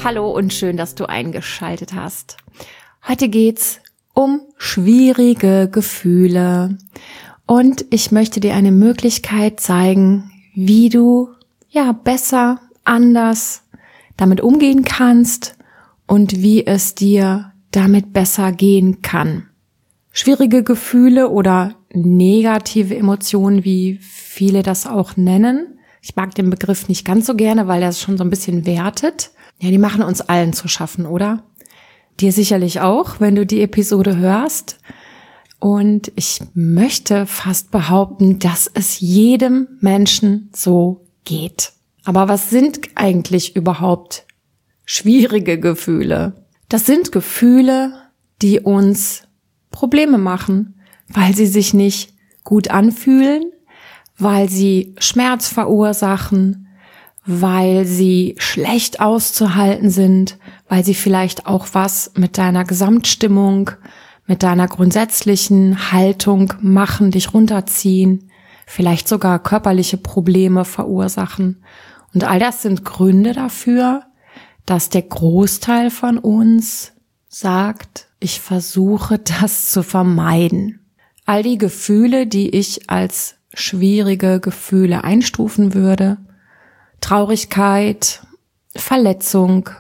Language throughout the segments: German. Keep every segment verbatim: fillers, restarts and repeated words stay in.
Hallo und schön, dass du eingeschaltet hast. Heute geht's um schwierige Gefühle und ich möchte dir eine Möglichkeit zeigen, wie du ja besser, anders damit umgehen kannst und wie es dir damit besser gehen kann. Schwierige Gefühle oder negative Emotionen, wie viele das auch nennen. Ich mag den Begriff nicht ganz so gerne, weil er es schon so ein bisschen wertet. Ja, die machen uns allen zu schaffen, oder? Dir sicherlich auch, wenn du die Episode hörst. Und ich möchte fast behaupten, dass es jedem Menschen so geht. Aber was sind eigentlich überhaupt schwierige Gefühle? Das sind Gefühle, die uns Probleme machen, weil sie sich nicht gut anfühlen, weil sie Schmerz verursachen, weil sie schlecht auszuhalten sind, weil sie vielleicht auch was mit deiner Gesamtstimmung, mit deiner grundsätzlichen Haltung machen, dich runterziehen, vielleicht sogar körperliche Probleme verursachen. Und all das sind Gründe dafür, dass der Großteil von uns sagt, ich versuche das zu vermeiden. All die Gefühle, die ich als schwierige Gefühle einstufen würde, Traurigkeit, Verletzung,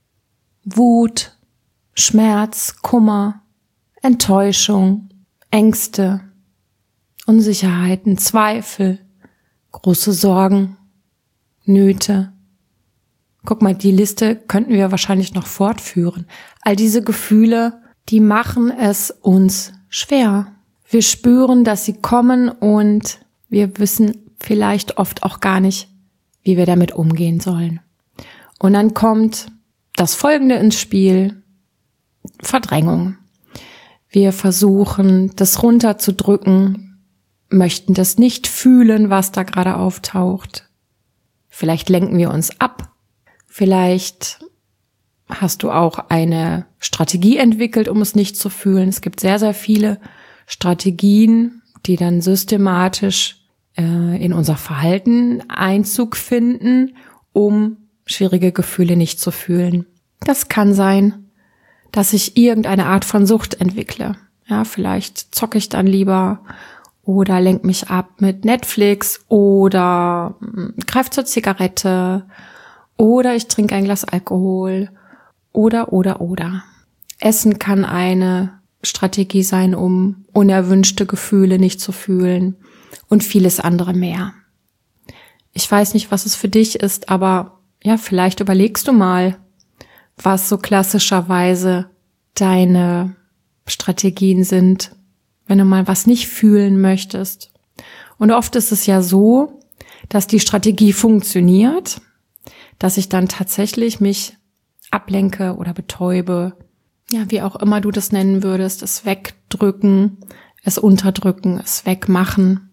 Wut, Schmerz, Kummer, Enttäuschung, Ängste, Unsicherheiten, Zweifel, große Sorgen, Nöte. Guck mal, die Liste könnten wir wahrscheinlich noch fortführen. All diese Gefühle, die machen es uns schwer. Wir spüren, dass sie kommen und wir wissen vielleicht oft auch gar nicht, wie wir damit umgehen sollen. Und dann kommt das Folgende ins Spiel: Verdrängung. Wir versuchen, das runterzudrücken, möchten das nicht fühlen, was da gerade auftaucht. Vielleicht lenken wir uns ab. Vielleicht hast du auch eine Strategie entwickelt, um es nicht zu fühlen. Es gibt sehr, sehr viele Strategien, die dann systematisch äh, in unser Verhalten Einzug finden, um schwierige Gefühle nicht zu fühlen. Das kann sein, dass ich irgendeine Art von Sucht entwickle. Ja, vielleicht zocke ich dann lieber oder lenke mich ab mit Netflix oder greife zur Zigarette oder ich trinke ein Glas Alkohol oder, oder, oder. Essen kann eine Strategie sein, um unerwünschte Gefühle nicht zu fühlen und vieles andere mehr. Ich weiß nicht, was es für dich ist, aber ja, vielleicht überlegst du mal, was so klassischerweise deine Strategien sind, wenn du mal was nicht fühlen möchtest. Und oft ist es ja so, dass die Strategie funktioniert, dass ich dann tatsächlich mich ablenke oder betäube, ja, wie auch immer du das nennen würdest, es wegdrücken, es unterdrücken, es wegmachen.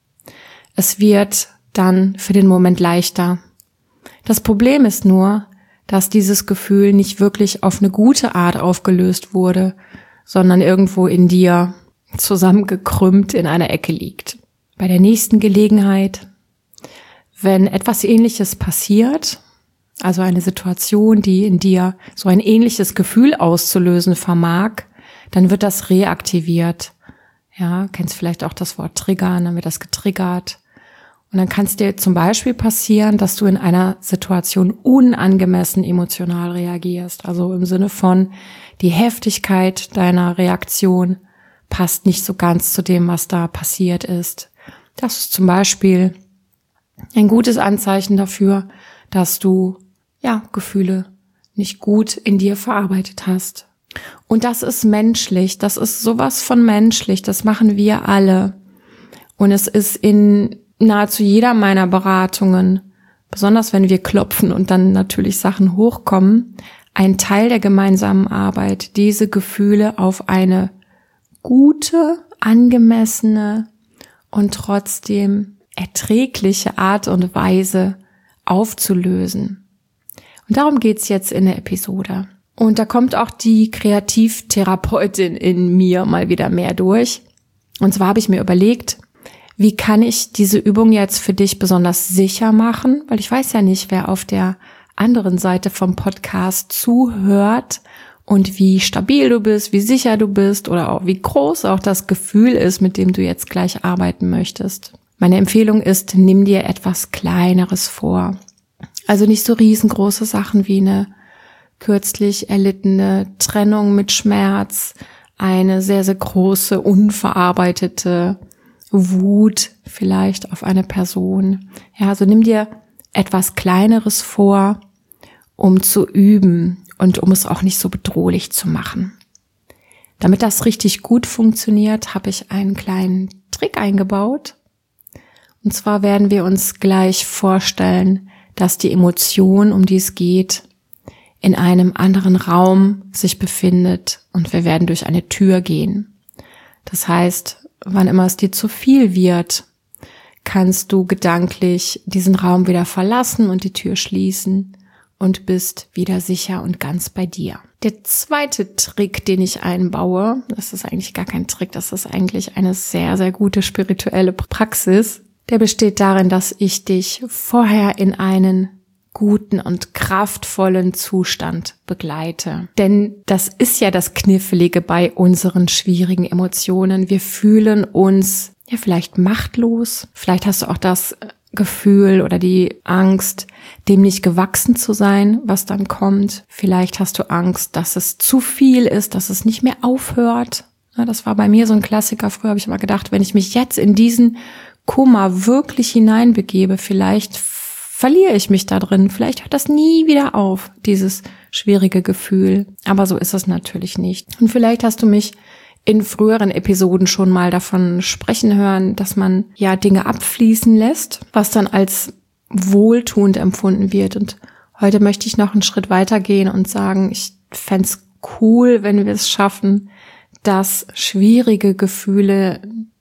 Es wird dann für den Moment leichter. Das Problem ist nur, dass dieses Gefühl nicht wirklich auf eine gute Art aufgelöst wurde, sondern irgendwo in dir zusammengekrümmt in einer Ecke liegt. Bei der nächsten Gelegenheit, wenn etwas Ähnliches passiert, also eine Situation, die in dir so ein ähnliches Gefühl auszulösen vermag, dann wird das reaktiviert. Ja, kennst vielleicht auch das Wort triggern, dann wird das getriggert. Und dann kann es dir zum Beispiel passieren, dass du in einer Situation unangemessen emotional reagierst. Also im Sinne von, die Heftigkeit deiner Reaktion passt nicht so ganz zu dem, was da passiert ist. Das ist zum Beispiel ein gutes Anzeichen dafür, dass du ja Gefühle nicht gut in dir verarbeitet hast. Und das ist menschlich, das ist sowas von menschlich, das machen wir alle. Und es ist in nahezu jeder meiner Beratungen, besonders wenn wir klopfen und dann natürlich Sachen hochkommen, ein Teil der gemeinsamen Arbeit, diese Gefühle auf eine gute, angemessene und trotzdem erträgliche Art und Weise aufzulösen. Und darum geht's jetzt in der Episode. Und da kommt auch die Kreativtherapeutin in mir mal wieder mehr durch. Und zwar habe ich mir überlegt, wie kann ich diese Übung jetzt für dich besonders sicher machen? Weil ich weiß ja nicht, wer auf der anderen Seite vom Podcast zuhört und wie stabil du bist, wie sicher du bist oder auch wie groß auch das Gefühl ist, mit dem du jetzt gleich arbeiten möchtest. Meine Empfehlung ist, nimm dir etwas Kleineres vor. Also nicht so riesengroße Sachen wie eine kürzlich erlittene Trennung mit Schmerz, eine sehr, sehr große, unverarbeitete Wut vielleicht auf eine Person. Ja, also nimm dir etwas Kleineres vor, um zu üben und um es auch nicht so bedrohlich zu machen. Damit das richtig gut funktioniert, habe ich einen kleinen Trick eingebaut. Und zwar werden wir uns gleich vorstellen, dass die Emotion, um die es geht, in einem anderen Raum sich befindet und wir werden durch eine Tür gehen. Das heißt, wann immer es dir zu viel wird, kannst du gedanklich diesen Raum wieder verlassen und die Tür schließen und bist wieder sicher und ganz bei dir. Der zweite Trick, den ich einbaue, das ist eigentlich gar kein Trick, das ist eigentlich eine sehr, sehr gute spirituelle Praxis, der besteht darin, dass ich dich vorher in einen guten und kraftvollen Zustand begleite. Denn das ist ja das Knifflige bei unseren schwierigen Emotionen. Wir fühlen uns ja vielleicht machtlos. Vielleicht hast du auch das Gefühl oder die Angst, dem nicht gewachsen zu sein, was dann kommt. Vielleicht hast du Angst, dass es zu viel ist, dass es nicht mehr aufhört. Ja, das war bei mir so ein Klassiker. Früher habe ich immer gedacht, wenn ich mich jetzt in diesen Kummer wirklich hineinbegebe, vielleicht verliere ich mich da drin. Vielleicht hört das nie wieder auf, dieses schwierige Gefühl. Aber so ist es natürlich nicht. Und vielleicht hast du mich in früheren Episoden schon mal davon sprechen hören, dass man ja Dinge abfließen lässt, was dann als wohltuend empfunden wird. Und heute möchte ich noch einen Schritt weiter gehen und sagen, ich fände es cool, wenn wir es schaffen, dass schwierige Gefühle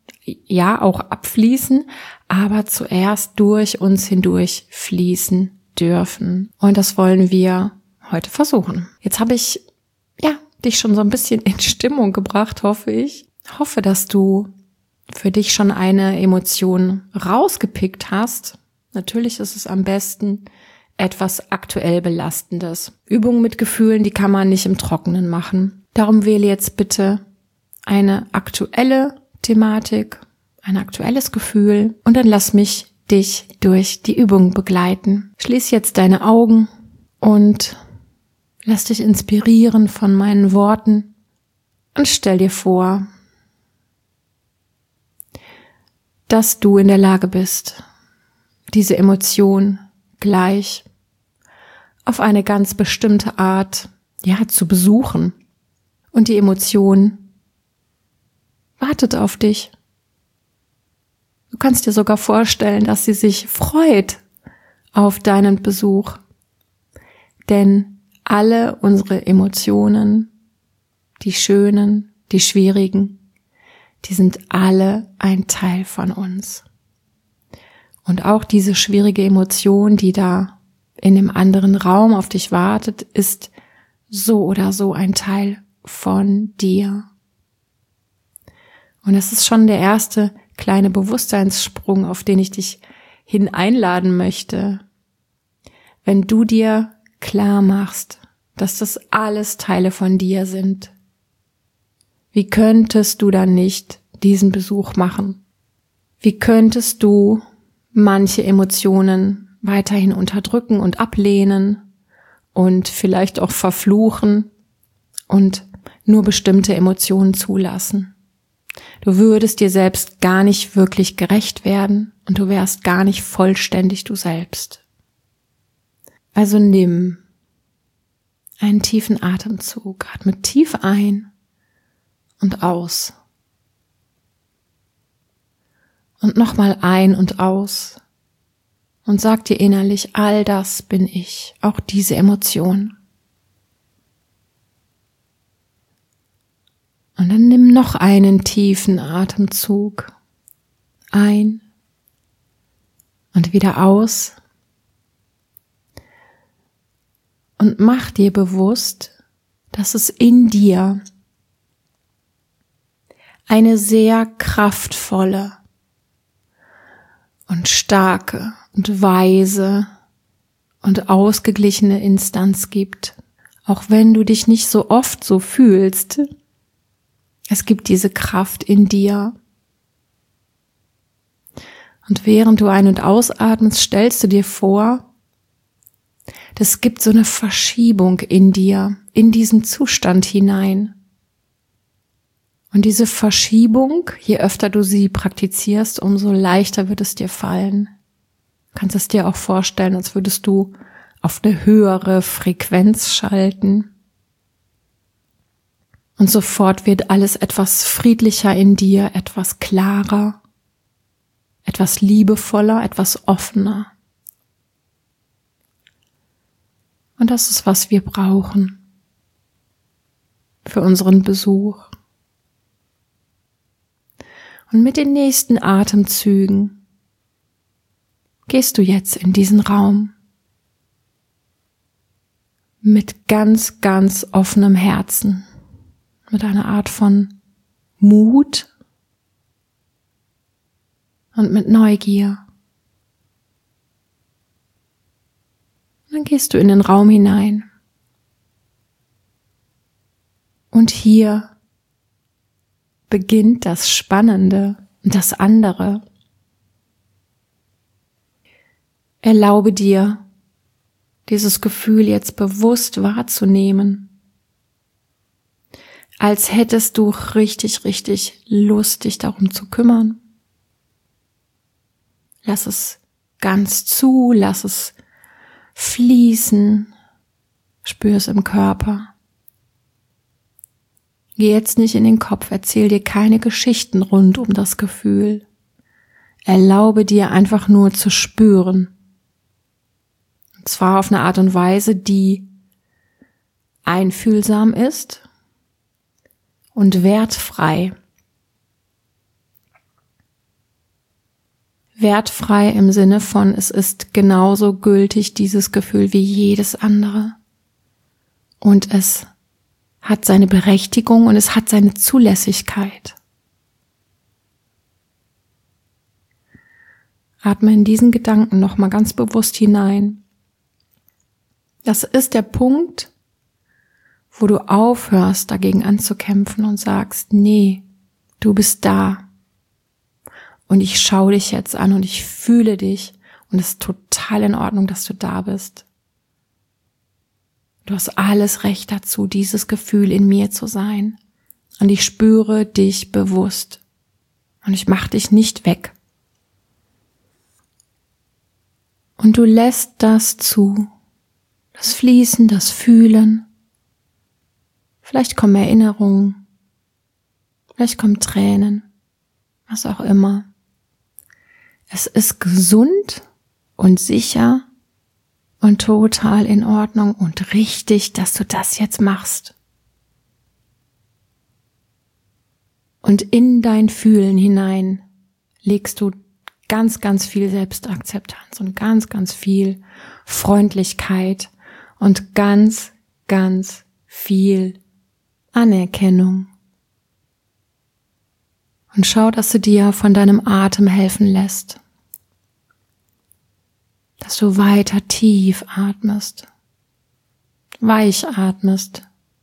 ja auch abfließen, aber zuerst durch uns hindurch fließen dürfen. Und das wollen wir heute versuchen. Jetzt habe ich ja dich schon so ein bisschen in Stimmung gebracht, hoffe ich. Hoffe, dass du für dich schon eine Emotion rausgepickt hast. Natürlich ist es am besten etwas aktuell Belastendes. Übungen mit Gefühlen, die kann man nicht im Trockenen machen. Darum wähle jetzt bitte eine aktuelle Thematik, ein aktuelles Gefühl und dann lass mich dich durch die Übung begleiten. Schließ jetzt deine Augen und lass dich inspirieren von meinen Worten und stell dir vor, dass du in der Lage bist, diese Emotion gleich auf eine ganz bestimmte Art, ja, zu besuchen. Und die Emotion wartet auf dich. Du kannst dir sogar vorstellen, dass sie sich freut auf deinen Besuch. Denn alle unsere Emotionen, die schönen, die schwierigen, die sind alle ein Teil von uns. Und auch diese schwierige Emotion, die da in dem anderen Raum auf dich wartet, ist so oder so ein Teil von dir. Und das ist schon der erste kleine Bewusstseinssprung, auf den ich dich hin einladen möchte. Wenn du dir klar machst, dass das alles Teile von dir sind, wie könntest du dann nicht diesen Besuch machen? Wie könntest du manche Emotionen weiterhin unterdrücken und ablehnen und vielleicht auch verfluchen und nur bestimmte Emotionen zulassen? Du würdest dir selbst gar nicht wirklich gerecht werden und du wärst gar nicht vollständig du selbst. Also nimm einen tiefen Atemzug, atme tief ein und aus. Und nochmal ein und aus und sag dir innerlich, all das bin ich, auch diese Emotion. Und dann nimm noch einen tiefen Atemzug ein und wieder aus und mach dir bewusst, dass es in dir eine sehr kraftvolle und starke und weise und ausgeglichene Instanz gibt. Auch wenn du dich nicht so oft so fühlst, es gibt diese Kraft in dir. Und während du ein- und ausatmest, stellst du dir vor, es gibt so eine Verschiebung in dir, in diesen Zustand hinein. Und diese Verschiebung, je öfter du sie praktizierst, umso leichter wird es dir fallen. Du kannst es dir auch vorstellen, als würdest du auf eine höhere Frequenz schalten. Und sofort wird alles etwas friedlicher in dir, etwas klarer, etwas liebevoller, etwas offener. Und das ist, was wir brauchen für unseren Besuch. Und mit den nächsten Atemzügen gehst du jetzt in diesen Raum mit ganz, ganz offenem Herzen, mit einer Art von Mut und mit Neugier. Dann gehst du in den Raum hinein. Und hier beginnt das Spannende und das andere. Erlaube dir, dieses Gefühl jetzt bewusst wahrzunehmen, als hättest du richtig, richtig Lust, dich darum zu kümmern. Lass es ganz zu, lass es fließen, spür es im Körper. Geh jetzt nicht in den Kopf, erzähl dir keine Geschichten rund um das Gefühl. Erlaube dir einfach nur zu spüren. Und zwar auf eine Art und Weise, die einfühlsam ist und wertfrei. Wertfrei im Sinne von, es ist genauso gültig, dieses Gefühl, wie jedes andere. Und es hat seine Berechtigung und es hat seine Zulässigkeit. Atme in diesen Gedanken nochmal ganz bewusst hinein. Das ist der Punkt, wo du aufhörst, dagegen anzukämpfen und sagst, nee, du bist da. Und ich schaue dich jetzt an und ich fühle dich und es ist total in Ordnung, dass du da bist. Du hast alles Recht dazu, dieses Gefühl in mir zu sein. Und ich spüre dich bewusst. Und ich mache dich nicht weg. Und du lässt das zu. Das Fließen, das Fühlen. Vielleicht kommen Erinnerungen. Vielleicht kommen Tränen. Was auch immer. Es ist gesund und sicher und total in Ordnung und richtig, dass du das jetzt machst. Und in dein Fühlen hinein legst du ganz, ganz viel Selbstakzeptanz und ganz, ganz viel Freundlichkeit und ganz, ganz viel Anerkennung. Und schau, dass du dir von deinem Atem helfen lässt. Dass du weiter tief atmest, weich atmest,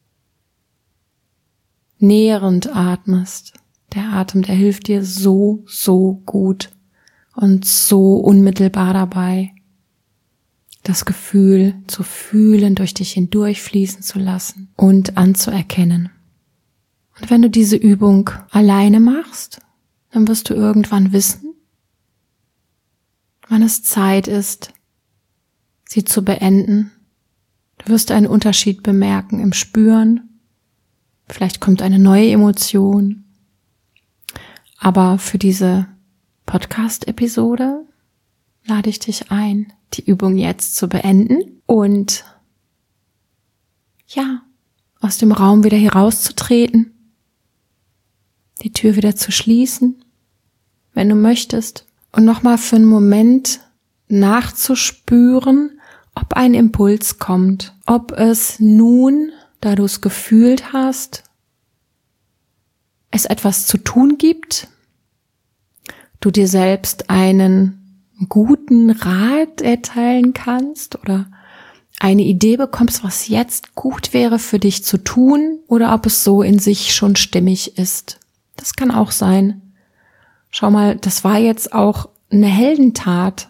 nährend atmest. Der Atem, der hilft dir so, so gut und so unmittelbar dabei, das Gefühl zu fühlen, durch dich hindurch fließen zu lassen und anzuerkennen. Und wenn du diese Übung alleine machst, dann wirst du irgendwann wissen, wann es Zeit ist, sie zu beenden. Du wirst einen Unterschied bemerken im Spüren. Vielleicht kommt eine neue Emotion. Aber für diese Podcast-Episode lade ich dich ein, die Übung jetzt zu beenden und ja, aus dem Raum wieder herauszutreten, die Tür wieder zu schließen, wenn du möchtest, und nochmal für einen Moment nachzuspüren, ob ein Impuls kommt, ob es nun, da du es gefühlt hast, es etwas zu tun gibt, du dir selbst einen einen guten Rat erteilen kannst oder eine Idee bekommst, was jetzt gut wäre für dich zu tun oder ob es so in sich schon stimmig ist. Das kann auch sein. Schau mal, das war jetzt auch eine Heldentat.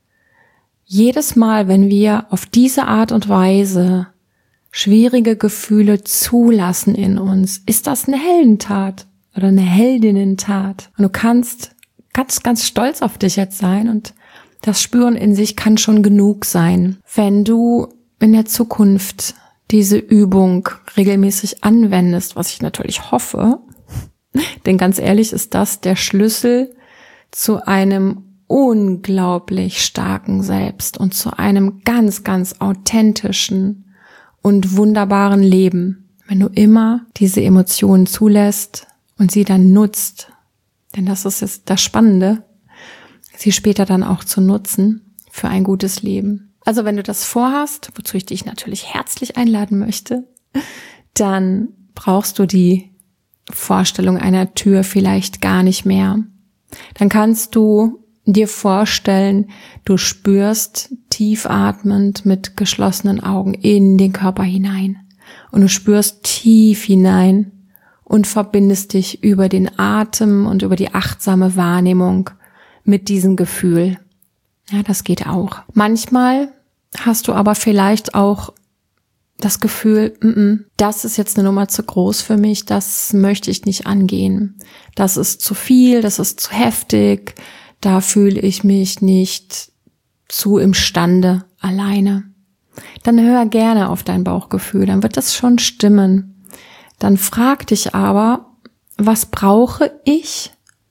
Jedes Mal, wenn wir auf diese Art und Weise schwierige Gefühle zulassen in uns, ist das eine Heldentat oder eine Heldinnentat. Und du kannst ganz, ganz stolz auf dich jetzt sein und das Spüren in sich kann schon genug sein. Wenn du in der Zukunft diese Übung regelmäßig anwendest, was ich natürlich hoffe, denn ganz ehrlich ist das der Schlüssel zu einem unglaublich starken Selbst und zu einem ganz, ganz authentischen und wunderbaren Leben, wenn du immer diese Emotionen zulässt und sie dann nutzt. Denn das ist jetzt das Spannende, sie später dann auch zu nutzen für ein gutes Leben. Also wenn du das vorhast, wozu ich dich natürlich herzlich einladen möchte, dann brauchst du die Vorstellung einer Tür vielleicht gar nicht mehr. Dann kannst du dir vorstellen, du spürst tief atmend mit geschlossenen Augen in den Körper hinein und du spürst tief hinein und verbindest dich über den Atem und über die achtsame Wahrnehmung mit diesem Gefühl. Ja, das geht auch. Manchmal hast du aber vielleicht auch das Gefühl, m-m, das ist jetzt eine Nummer zu groß für mich, das möchte ich nicht angehen. Das ist zu viel, das ist zu heftig, da fühle ich mich nicht zu imstande alleine. Dann hör gerne auf dein Bauchgefühl, dann wird das schon stimmen. Dann frag dich aber, was brauche ich,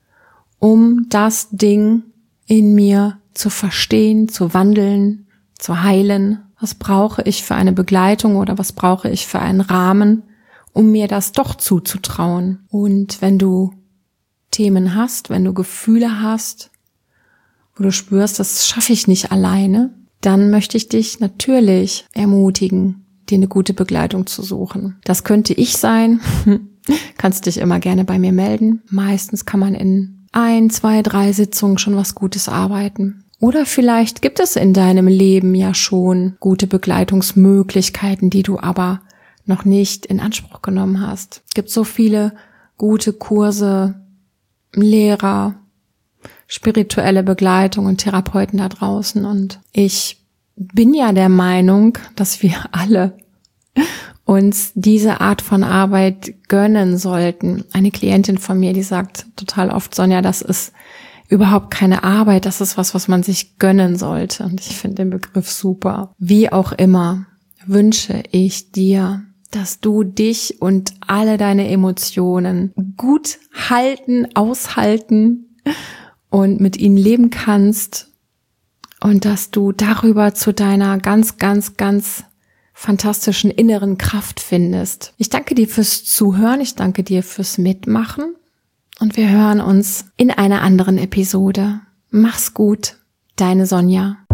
um das Ding in mir zu verstehen, zu wandeln, zu heilen? Was brauche ich für eine Begleitung oder was brauche ich für einen Rahmen, um mir das doch zuzutrauen? Und wenn du Themen hast, wenn du Gefühle hast, wo du spürst, das schaffe ich nicht alleine, dann möchte ich dich natürlich ermutigen, dir eine gute Begleitung zu suchen. Das könnte ich sein. Kannst dich immer gerne bei mir melden. Meistens kann man in ein, zwei, drei Sitzungen schon was Gutes arbeiten. Oder vielleicht gibt es in deinem Leben ja schon gute Begleitungsmöglichkeiten, die du aber noch nicht in Anspruch genommen hast. Es gibt so viele gute Kurse, Lehrer, spirituelle Begleitung und Therapeuten da draußen. Und ich bin ja der Meinung, dass wir alle uns diese Art von Arbeit gönnen sollten. Eine Klientin von mir, die sagt total oft, Sonja, das ist überhaupt keine Arbeit, das ist was, was man sich gönnen sollte. Und ich finde den Begriff super. Wie auch immer wünsche ich dir, dass du dich und alle deine Emotionen gut halten, aushalten und mit ihnen leben kannst und dass du darüber zu deiner ganz, ganz, ganz fantastischen inneren Kraft findest. Ich danke dir fürs Zuhören, ich danke dir fürs Mitmachen. Und wir hören uns in einer anderen Episode. Mach's gut, deine Sonja.